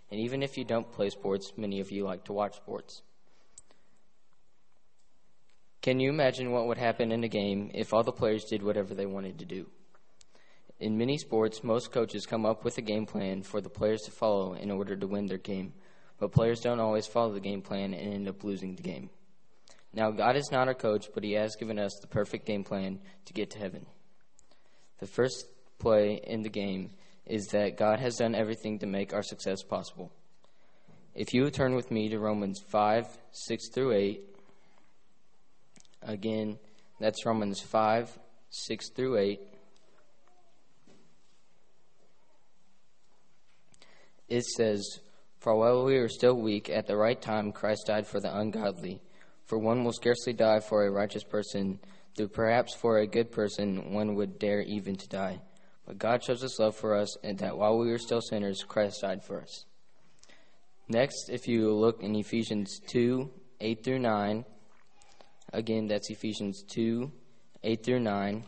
And even if you don't play sports, many of you like to watch sports. Can you imagine what would happen in a game if all the players did whatever they wanted to do? In many sports, most coaches come up with a game plan for the players to follow in order to win their game, but players don't always follow the game plan and end up losing the game. Now, God is not our coach, but He has given us the perfect game plan to get to heaven. The first play in the game is that God has done everything to make our success possible. If you would turn with me to Romans 5, 6 through 8, again, that's Romans 5, 6 through 8. It says, "For while we were still weak, at the right time Christ died for the ungodly. For one will scarcely die for a righteous person, though perhaps for a good person one would dare even to die. But God shows His love for us, and that while we were still sinners, Christ died for us." Next, if you look in Ephesians 2, 8 through 9, again, that's Ephesians 2, 8 through 9,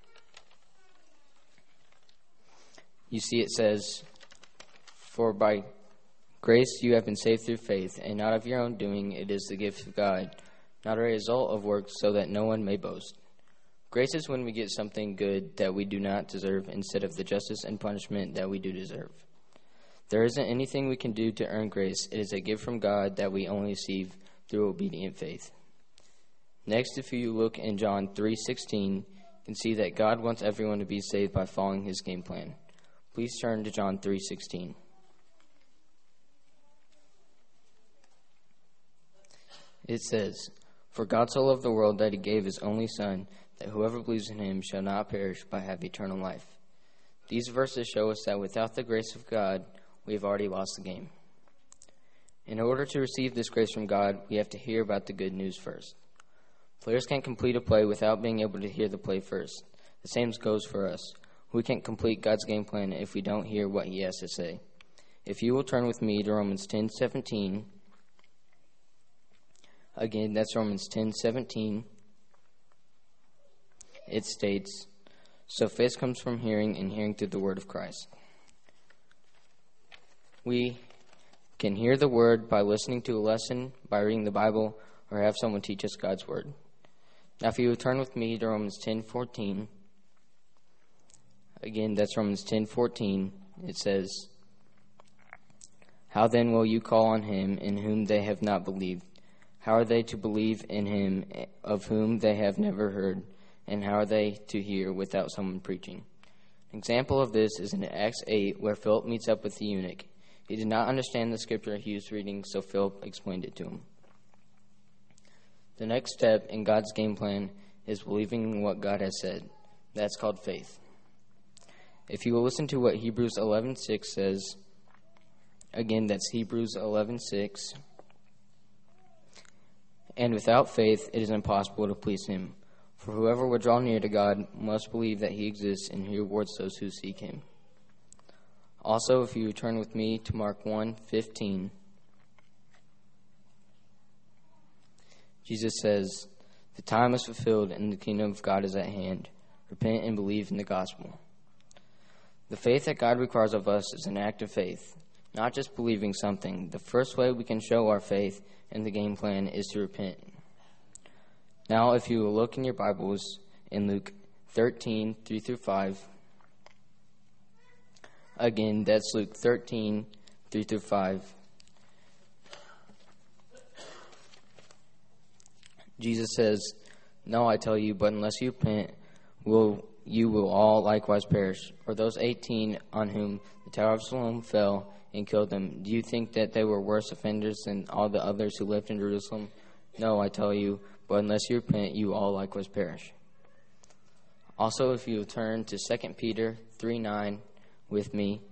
you see it says, "For by grace you have been saved through faith, and not of your own doing, it is the gift of God, not a result of works, so that no one may boast." Grace is when we get something good that we do not deserve instead of the justice and punishment that we do deserve. There isn't anything we can do to earn grace. It is a gift from God that we only receive through obedient faith. Next, if you look in John 3:16, you can see that God wants everyone to be saved by following His game plan. Please turn to John 3:16. It says, "For God so loved the world that He gave His only Son, that whoever believes in Him shall not perish but have eternal life." These verses show us that without the grace of God, we have already lost the game. In order to receive this grace from God, we have to hear about the good news first. Players can't complete a play without being able to hear the play first. The same goes for us. We can't complete God's game plan if we don't hear what He has to say. If you will turn with me to Romans 10:17, again, that's Romans 10:17. It states, "So faith comes from hearing, and hearing through the word of Christ." We can hear the word by listening to a lesson, by reading the Bible, or have someone teach us God's word. Now, if you would turn with me to Romans 10:14, again, that's Romans 10:14. It says, "How then will you call on Him in whom they have not believed? How are they to believe in Him of whom they have never heard? And how are they to hear without someone preaching?" An example of this is in Acts 8, where Philip meets up with the eunuch. He did not understand the scripture he was reading, so Philip explained it to him. The next step in God's game plan is believing in what God has said. That's called faith. If you will listen to what Hebrews 11:6 says, again, that's Hebrews 11:6, "And without faith it is impossible to please Him. For whoever would draw near to God must believe that He exists and He rewards those who seek Him." Also, if you turn with me to Mark 1:15, Jesus says, "The time is fulfilled and the kingdom of God is at hand. Repent and believe in the gospel." The faith that God requires of us is an act of faith, not just believing something. The first way we can show our faith in the game plan is to repent. Now, if you will look in your Bibles in Luke 13, 3 through 5. Again, that's Luke 13, 3 through 5. Jesus says, "No, I tell you, but unless you repent, you will all likewise perish. For those 18 on whom the Tower of Siloam fell and killed them, do you think that they were worse offenders than all the others who lived in Jerusalem? No, I tell you, but unless you repent, you all likewise perish." Also, if you turn to 2 Peter 3:9 with me,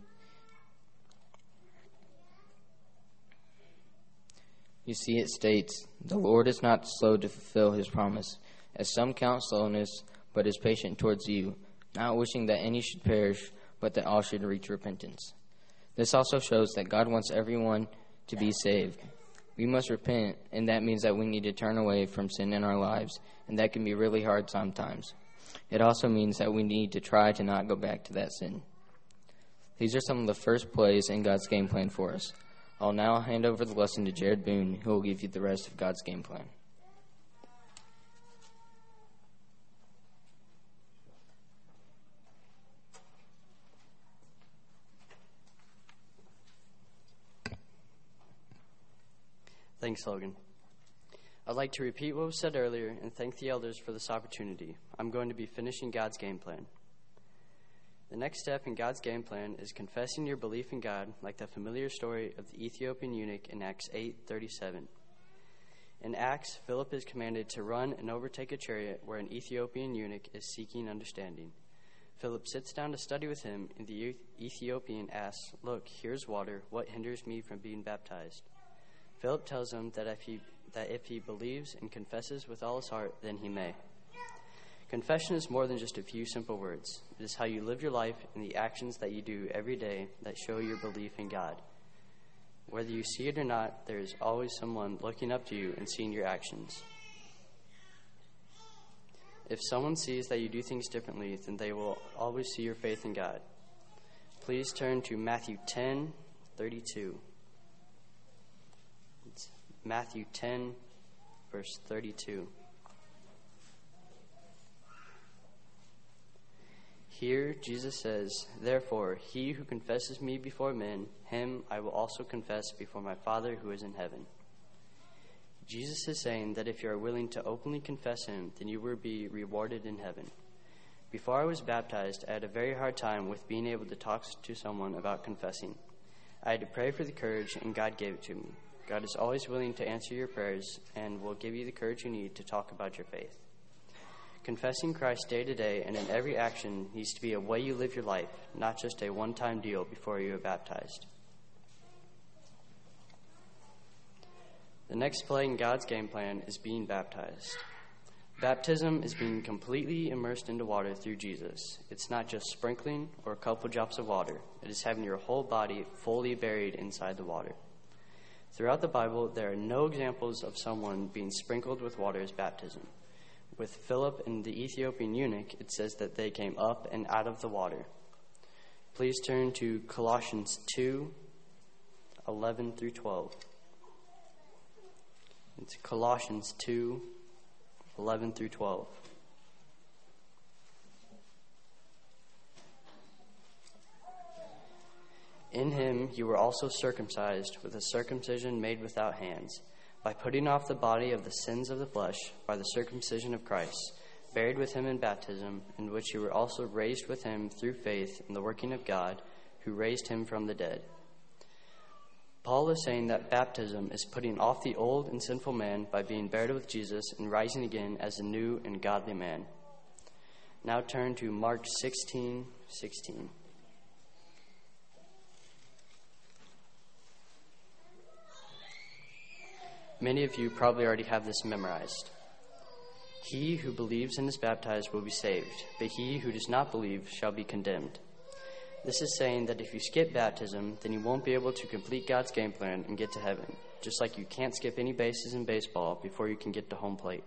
you see it states, "The Lord is not slow to fulfill His promise, as some count slowness, but is patient towards you, not wishing that any should perish, but that all should reach repentance." This also shows that God wants everyone to be saved. We must repent, and that means that we need to turn away from sin in our lives, and that can be really hard sometimes. It also means that we need to try to not go back to that sin. These are some of the first plays in God's game plan for us. I'll now hand over the lesson to Jared Boone, who will give you the rest of God's game plan. Thanks, Logan. I'd like to repeat what was said earlier and thank the elders for this opportunity. I'm going to be finishing God's game plan. The next step in God's game plan is confessing your belief in God, like the familiar story of the Ethiopian eunuch in Acts 8:37. In Acts, Philip is commanded to run and overtake a chariot where an Ethiopian eunuch is seeking understanding. Philip sits down to study with him, and the Ethiopian asks, "Look, here's water. What hinders me from being baptized?" Philip tells him that if he believes and confesses with all his heart, then he may. Confession is more than just a few simple words. It is how you live your life and the actions that you do every day that show your belief in God. Whether you see it or not, there is always someone looking up to you and seeing your actions. If someone sees that you do things differently, then they will always see your faith in God. Please turn to Matthew 10:32. It's Matthew 10, verse 32. Here, Jesus says, "Therefore, he who confesses me before men, him I will also confess before my Father who is in heaven." Jesus is saying that if you are willing to openly confess him, then you will be rewarded in heaven. Before I was baptized, I had a very hard time with being able to talk to someone about confessing. I had to pray for the courage, and God gave it to me. God is always willing to answer your prayers and will give you the courage you need to talk about your faith. Confessing Christ day to day and in every action needs to be a way you live your life, not just a one-time deal before you are baptized. The next play in God's game plan is being baptized. Baptism is being completely immersed into water through Jesus. It's not just sprinkling or a couple drops of water. It is having your whole body fully buried inside the water. Throughout the Bible, there are no examples of someone being sprinkled with water as baptism. With Philip and the Ethiopian eunuch, it says that they came up and out of the water. Please turn to Colossians 2:11 through 12. It's Colossians 2:11 through 12. In him you were also circumcised with a circumcision made without hands, by putting off the body of the sins of the flesh by the circumcision of Christ, buried with him in baptism, in which you were also raised with him through faith in the working of God, who raised him from the dead. Paul is saying that baptism is putting off the old and sinful man by being buried with Jesus and rising again as a new and godly man. Now turn to Mark 16:16. Many of you probably already have this memorized. He who believes and is baptized will be saved, but he who does not believe shall be condemned. This is saying that if you skip baptism, then you won't be able to complete God's game plan and get to heaven, just like you can't skip any bases in baseball before you can get to home plate.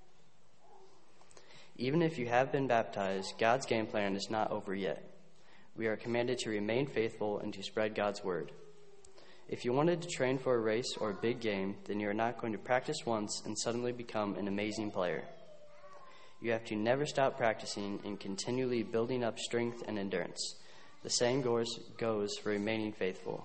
Even if you have been baptized, God's game plan is not over yet. We are commanded to remain faithful and to spread God's word. If you wanted to train for a race or a big game, then you are not going to practice once and suddenly become an amazing player. You have to never stop practicing and continually building up strength and endurance. The same goes for remaining faithful.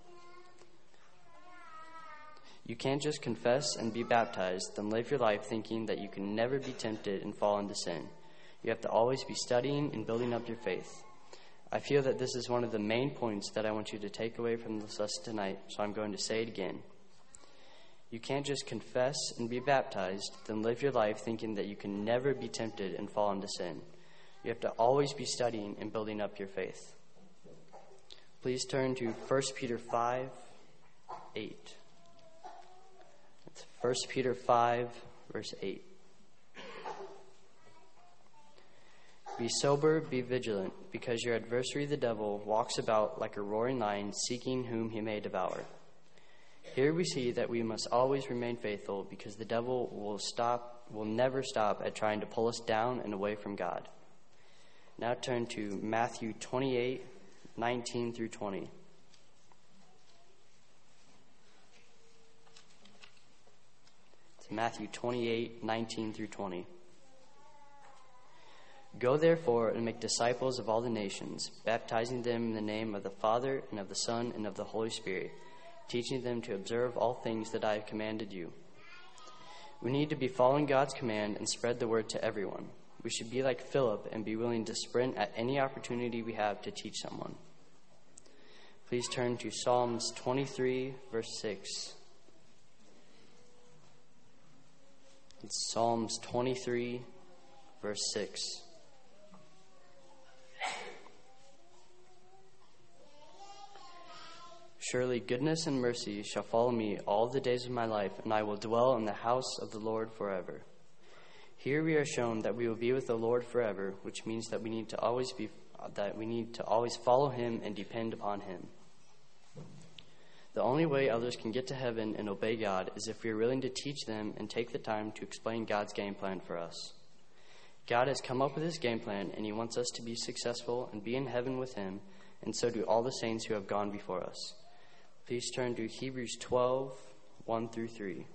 You can't just confess and be baptized, then live your life thinking that you can never be tempted and fall into sin. You have to always be studying and building up your faith. I feel that this is one of the main points that I want you to take away from this lesson tonight, so I'm going to say it again. You can't just confess and be baptized, then live your life thinking that you can never be tempted and fall into sin. You have to always be studying and building up your faith. Please turn to 1 Peter 5:8. It's 1 Peter 5, verse 8. Be sober, be vigilant, because your adversary the devil walks about like a roaring lion, seeking whom he may devour. Here we see that we must always remain faithful, because the devil will never stop at trying to pull us down and away from God. Now turn to Matthew 28:19 through 20. Matthew 28:19 through 20. Go therefore and make disciples of all the nations, baptizing them in the name of the Father and of the Son and of the Holy Spirit, teaching them to observe all things that I have commanded you. We need to be following God's command and spread the word to everyone. We should be like Philip and be willing to sprint at any opportunity we have to teach someone. Please turn to Psalms 23, verse 6. It's Psalms 23, verse 6. Surely goodness and mercy shall follow me all the days of my life, and I will dwell in the house of the Lord forever. Here we are shown that we will be with the Lord forever, which means that we need to always follow him and depend upon him. The only way others can get to heaven and obey God is if we are willing to teach them and take the time to explain God's game plan for us. God has come up with his game plan, and he wants us to be successful and be in heaven with him, and so do all the saints who have gone before us. Please turn to Hebrews 12, 1 through 3.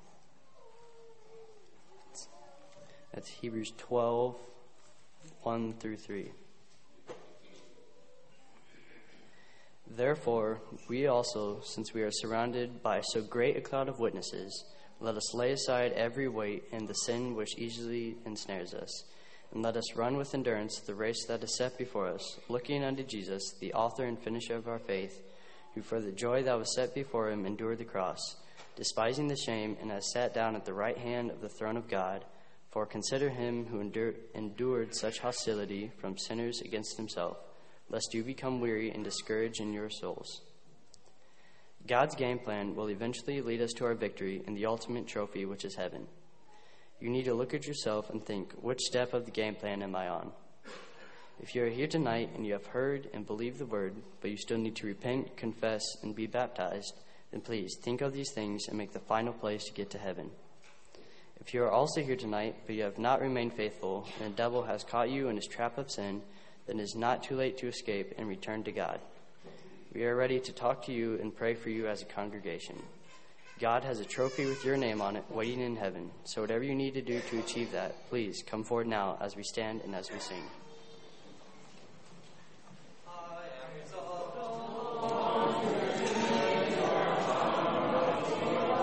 That's Hebrews 12, 1 through 3. Therefore, we also, since we are surrounded by so great a cloud of witnesses, let us lay aside every weight and the sin which easily ensnares us, and let us run with endurance the race that is set before us, looking unto Jesus, the author and finisher of our faith, who for the joy that was set before him endured the cross, despising the shame, and has sat down at the right hand of the throne of God. For consider him who endured such hostility from sinners against himself, lest you become weary and discouraged in your souls. God's game plan will eventually lead us to our victory and the ultimate trophy, which is heaven. You need to look at yourself and think, which step of the game plan am I on? If you are here tonight and you have heard and believed the word, but you still need to repent, confess, and be baptized, then please think of these things and make the final place to get to heaven. If you are also here tonight, but you have not remained faithful, and the devil has caught you in his trap of sin, then it is not too late to escape and return to God. We are ready to talk to you and pray for you as a congregation. God has a trophy with your name on it waiting in heaven, so whatever you need to do to achieve that, please come forward now as we stand and as we sing.